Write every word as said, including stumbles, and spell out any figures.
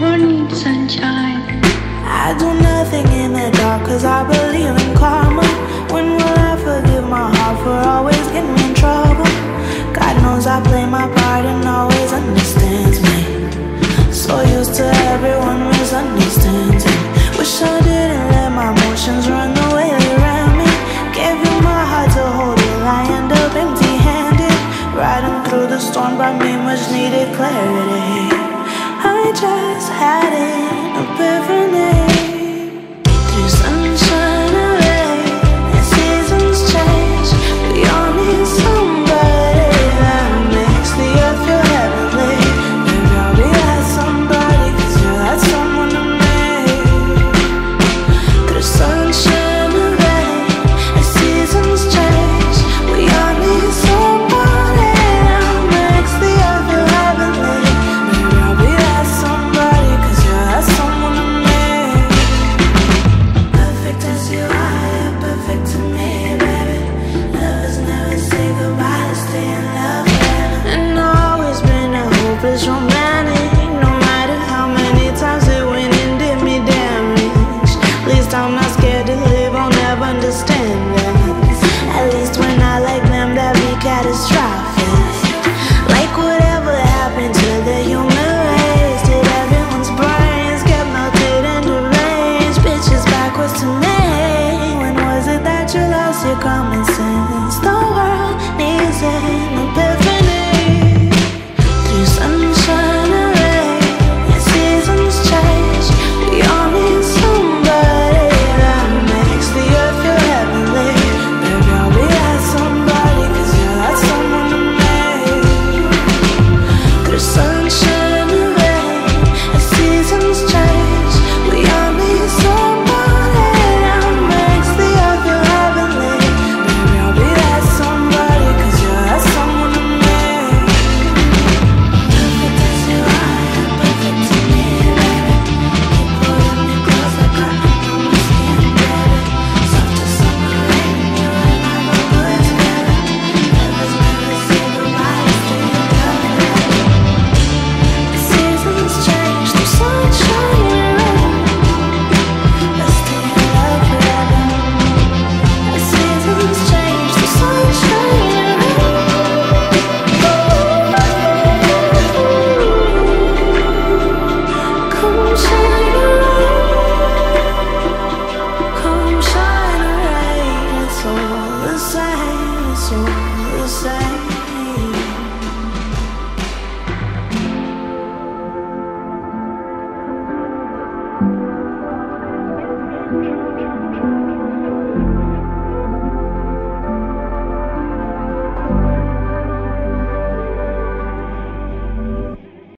don't need sunshine. I do nothing in the dark cause I believe in karma. When will I forgive my heart for always getting in trouble? God knows I play my part and always understands me. So used to everyone misunderstanding. Wish I didn't let my emotions run the way they ran me. Gave you my heart to hold till I end up empty-handed. Riding through the storm brought me much needed clarity. I just had an epiphany.